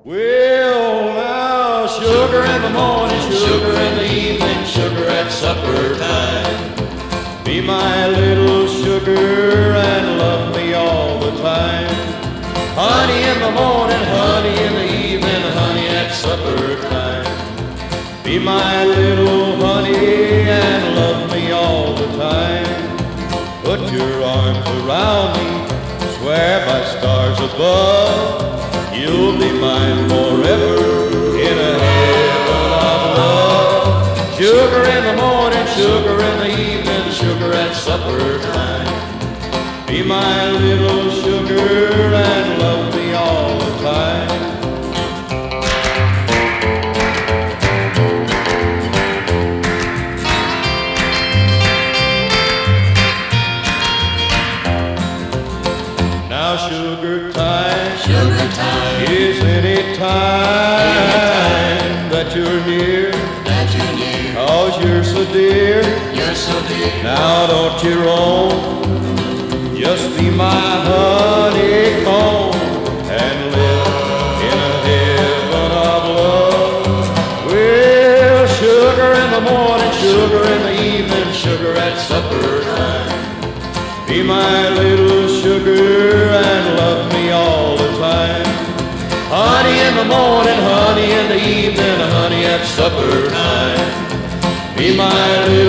Well, now, sugar in the morning, sugar in the evening, sugar at supper time. Be my little sugar and love me all the time. Honey in the morning, honey in the evening, honey at supper time. Be my little honey and love me all the time. Put your arms around me, swear by stars above, you'll be mine forever in a heaven of love. Sugar in the morning, sugar in the evening, sugar at supper time. Be my little sugar and love me all the time. Now sugar time is any time that you're near, 'cause you're so dear. Now don't you roam, just be my honeycomb and live in a heaven of love. Well, sugar in the morning, sugar in the evening, sugar at supper time. Be my little sugar and love me all the time. Honey in the morning, honey in the evening, honey at supper time. Be my little